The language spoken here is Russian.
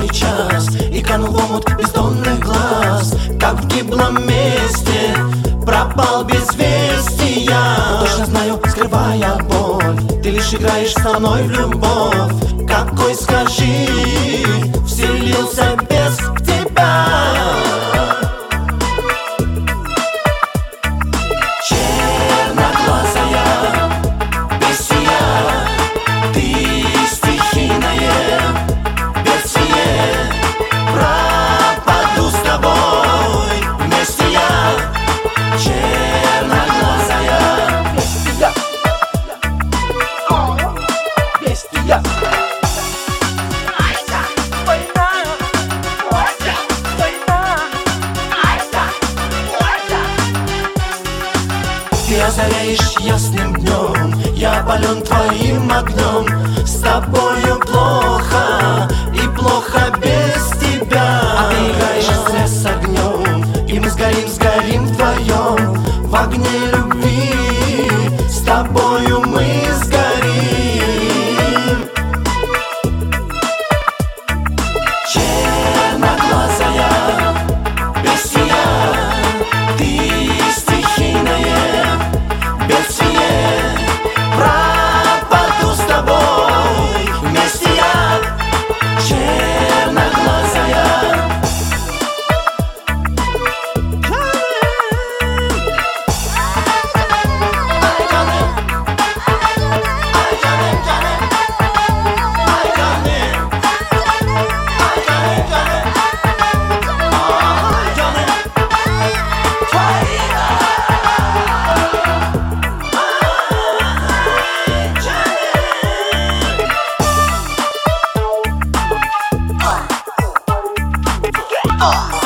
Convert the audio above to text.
час и канул в омут бездонных глаз. Как в гиблом месте пропал без вести я. Точно знаю, скрывая боль, ты лишь играешь со мной в любовь. Какой, скажи, вселился без тебя. Ты озаряешь ясным днем, я опален твоим огнем. С тобою плохо и плохо без тебя. А ты играешь зря с огнем, и мы сгорим, сгорим вдвоем. В огне любви с тобою мы сгорим. Черноглазая, без тебя ты стихийная. Бедствие, пропаду с тобой вместе я, черноглазая. Oh.